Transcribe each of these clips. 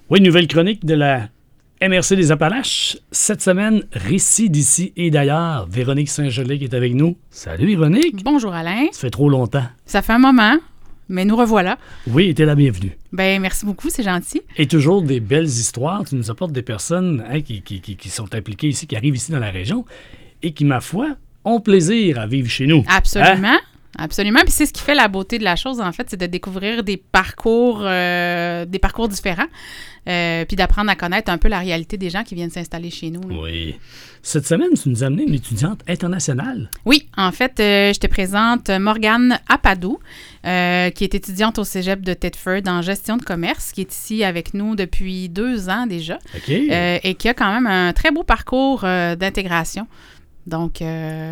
Oui, nouvelle chronique de la MRC des Appalaches. Cette semaine, récit d'ici et d'ailleurs. Véronique Saint-Gelais qui est avec nous. Salut Véronique. Bonjour Alain. Ça fait trop longtemps. Ça fait un moment, mais nous revoilà. Oui, t'es la bienvenue. Ben merci beaucoup, c'est gentil. Et toujours des belles histoires. Tu nous apportes des personnes qui sont impliquées ici, qui arrivent ici dans la région et qui, ma foi, ont plaisir à vivre chez nous. Absolument. Hein? Absolument. Puis c'est ce qui fait la beauté de la chose, en fait, c'est de découvrir des parcours différents, puis d'apprendre à connaître un peu la réalité des gens qui viennent s'installer chez nous. Là. Oui. Cette semaine, tu nous as amené une étudiante internationale. Oui, en fait, je te présente Morgane Apadou, qui est étudiante au cégep de Thetford en gestion de commerce, qui est ici avec nous depuis 2 ans déjà, OK. Et qui a quand même un très beau parcours d'intégration. Donc,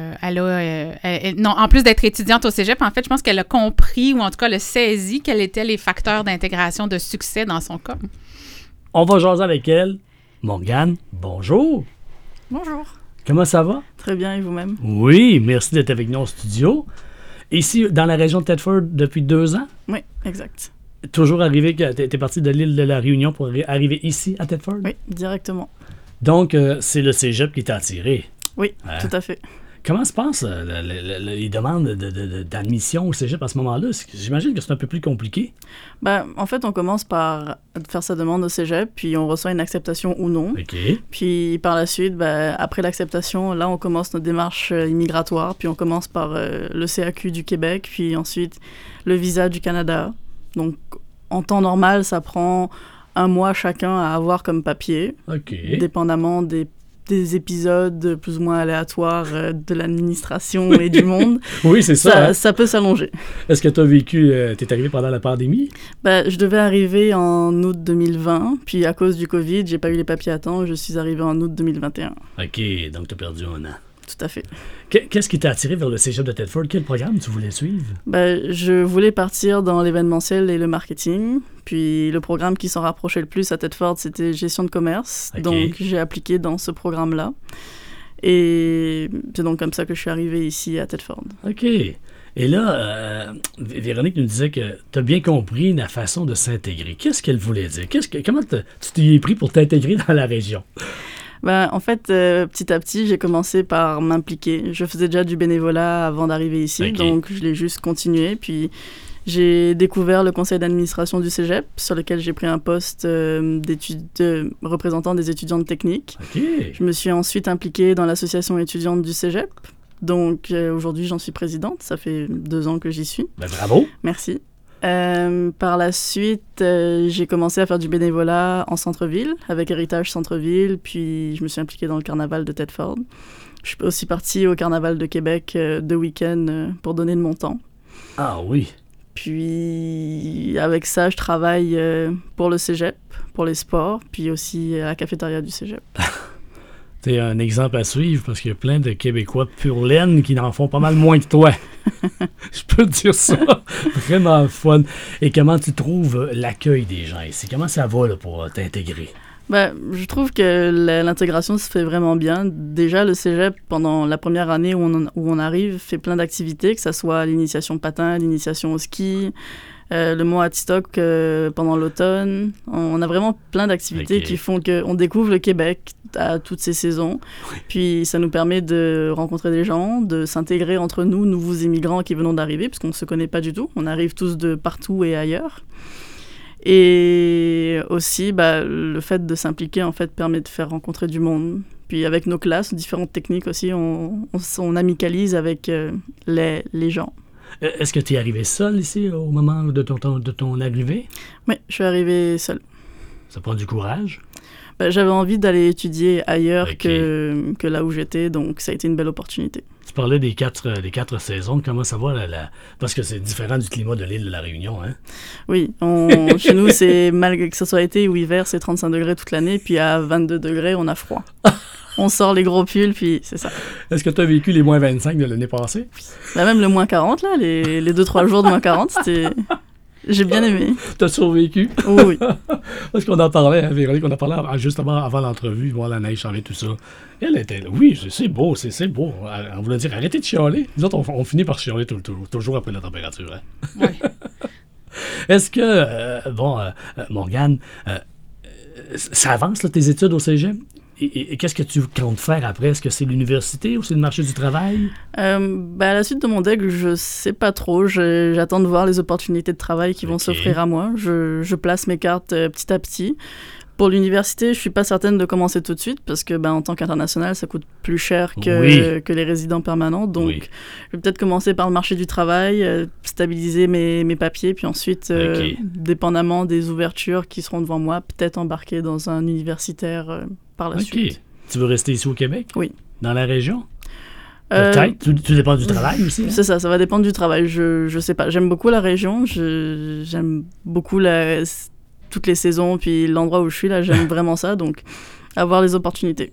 en plus d'être étudiante au cégep, en fait, je pense qu'elle a compris, ou en tout cas, elle a saisi quels étaient les facteurs d'intégration de succès dans son cas. On va jaser avec elle. Morgane, bonjour. Bonjour. Comment ça va? Très bien, et vous-même? Oui, merci d'être avec nous au studio. Ici, dans la région de Thetford depuis 2 ans? Oui, exact. Toujours arrivé, t'es parti de l'île de la Réunion pour arriver ici à Thetford? Oui, directement. Donc, c'est le cégep qui t'a attiré. Oui, tout à fait. Comment se passent les demandes d'admission au cégep à ce moment-là? J'imagine que c'est un peu plus compliqué. En fait, on commence par faire sa demande au cégep, puis on reçoit une acceptation ou non. OK. Puis par la suite, après l'acceptation, là, on commence notre démarche immigratoire, puis on commence par le CAQ du Québec, puis ensuite le visa du Canada. Donc, en temps normal, ça prend 1 mois chacun à avoir comme papier, OK. dépendamment des épisodes plus ou moins aléatoires de l'administration et du monde. Oui, c'est ça. Ça peut s'allonger. Est-ce que tu as vécu... t'es arrivé pendant la pandémie? Je devais arriver en août 2020, puis à cause du COVID, j'ai pas eu les papiers à temps, je suis arrivé en août 2021. OK, donc tu as perdu 1 an. Tout à fait. Qu'est-ce qui t'a attiré vers le cégep de Thetford? Quel programme tu voulais suivre? Je voulais partir dans l'événementiel et le marketing. Puis le programme qui s'en rapprochait le plus à Thetford, c'était gestion de commerce. Okay. Donc j'ai appliqué dans ce programme-là. Et c'est donc comme ça que je suis arrivée ici à Thetford. OK. Et là, Véronique nous disait que tu as bien compris la façon de s'intégrer. Qu'est-ce qu'elle voulait dire? Comment tu t'y es pris pour t'intégrer dans la région? En fait, petit à petit, j'ai commencé par m'impliquer. Je faisais déjà du bénévolat avant d'arriver ici, Okay. donc je l'ai juste continué. Puis j'ai découvert le conseil d'administration du cégep, sur lequel j'ai pris un poste de représentant des étudiantes techniques. OK. Je me suis ensuite impliquée dans l'association étudiante du cégep. Donc aujourd'hui, j'en suis présidente. Ça fait 2 ans que j'y suis. Bravo. Merci. Par la suite, j'ai commencé à faire du bénévolat en centre-ville, avec Héritage Centre-Ville, puis je me suis impliquée dans le carnaval de Thetford. Je suis aussi partie au carnaval de Québec 2 week-ends pour donner de mon temps. Ah oui. Puis avec ça, je travaille pour le cégep, pour les sports, puis aussi à la cafétéria du cégep. T'es un exemple à suivre parce qu'il y a plein de Québécois pur laine qui n'en font pas mal moins que toi. Je peux te dire ça. Vraiment fun. Et comment tu trouves l'accueil des gens ici? Comment ça va là, pour t'intégrer? Je trouve que l'intégration se fait vraiment bien. Déjà, le cégep, pendant la première année où on arrive, fait plein d'activités, que ce soit l'initiation patin, l'initiation au ski, le mont Hatstock pendant l'automne. On a vraiment plein d'activités qui font qu'on découvre le Québec à toutes ces saisons. Oui. Puis ça nous permet de rencontrer des gens, de s'intégrer entre nous, nouveaux immigrants qui venons d'arriver, puisqu'on ne se connaît pas du tout. On arrive tous de partout et ailleurs. Et aussi, le fait de s'impliquer, en fait, permet de faire rencontrer du monde. Puis avec nos classes, différentes techniques aussi, on amicalise avec les gens. Est-ce que tu es arrivé seul ici au moment de ton arrivée? Oui, je suis arrivée seule. Ça prend du courage? J'avais envie d'aller étudier ailleurs que là où j'étais, donc ça a été une belle opportunité. Tu parlais des 4 saisons. Comment ça va? Parce que c'est différent du climat de l'île de la Réunion, hein? Oui, chez nous, c'est malgré que ce soit été ou hiver, c'est 35 degrés toute l'année, puis à 22 degrés, on a froid. On sort les gros pulls, puis c'est ça. Est-ce que tu as vécu les moins 25 de l'année passée? Même le moins 40, là, les 2-3 jours de moins 40, c'était... J'ai bien aimé. T'as survécu? Oui. Parce qu'on en parlait, hein, Véronique, on en parlait justement avant l'entrevue, voir la neige changer, tout ça. Elle était là, oui, c'est beau, c'est beau. On voulait dire, arrêtez de chialer. Nous autres, on finit par chialer toujours après la température. Hein. Oui. Est-ce que, Morgane, ça avance, là, tes études au cégep? Et qu'est-ce que tu comptes faire après? Est-ce que c'est l'université ou c'est le marché du travail? À la suite de mon DEC, je sais pas trop. J'attends de voir les opportunités de travail qui vont s'offrir à moi. Je place mes cartes petit à petit. Pour l'université, je suis pas certaine de commencer tout de suite parce que en tant qu'international, ça coûte plus cher que les résidents permanents. Donc, je vais peut-être commencer par le marché du travail, stabiliser mes papiers, puis ensuite, dépendamment des ouvertures qui seront devant moi, peut-être embarquer dans un universitaire par la suite. Tu veux rester ici au Québec? Oui. Dans la région? Peut-être. Tout dépend du travail aussi. Hein? C'est ça va dépendre du travail. Je sais pas. J'aime beaucoup la région. J'aime beaucoup toutes les saisons, puis l'endroit où je suis, là, j'aime vraiment ça, donc avoir les opportunités.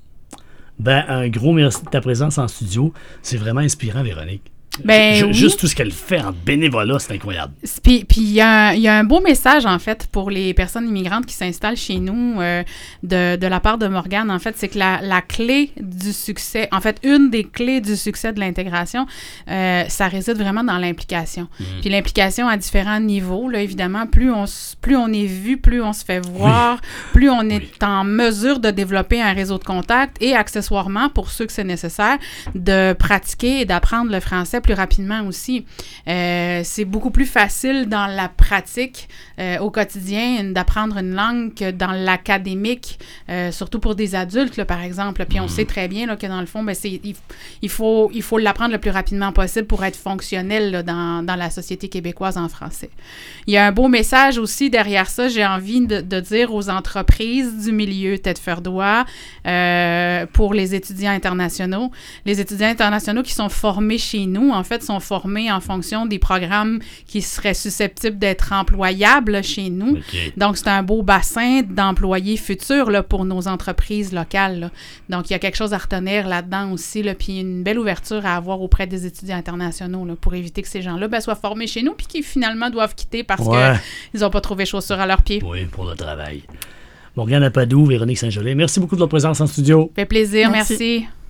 Un gros merci de ta présence en studio. C'est vraiment inspirant, Véronique. Juste tout ce qu'elle fait en bénévolat, c'est incroyable. Puis il y a un beau message, en fait, pour les personnes immigrantes qui s'installent chez nous de la part de Morgane. En fait, c'est que la clé du succès, en fait, une des clés du succès de l'intégration, ça réside vraiment dans l'implication. Puis l'implication à différents niveaux, là, évidemment, plus on est vu, plus on se fait voir, plus on est en mesure de développer un réseau de contacts et accessoirement, pour ceux que c'est nécessaire, de pratiquer et d'apprendre le français plus rapidement aussi. C'est beaucoup plus facile dans la pratique au quotidien d'apprendre une langue que dans l'académique, surtout pour des adultes, là, par exemple. Puis on sait très bien là, que dans le fond, il faut l'apprendre le plus rapidement possible pour être fonctionnel là, dans la société québécoise en français. Il y a un beau message aussi derrière ça, j'ai envie de dire aux entreprises du milieu tête-ferdois pour les étudiants internationaux. Les étudiants internationaux qui sont formés chez nous, en fait, sont formés en fonction des programmes qui seraient susceptibles d'être employables chez nous. Donc, c'est un beau bassin d'employés futurs là, pour nos entreprises locales. Là. Donc, il y a quelque chose à retenir là-dedans aussi, là, puis une belle ouverture à avoir auprès des étudiants internationaux là, pour éviter que ces gens-là soient formés chez nous puis qu'ils finalement doivent quitter parce qu'ils n'ont pas trouvé chaussures à leurs pieds. Oui, pour le travail. Morgane Apadou, Véronique Saint-Gelais, merci beaucoup de votre présence en studio. Ça fait plaisir, merci.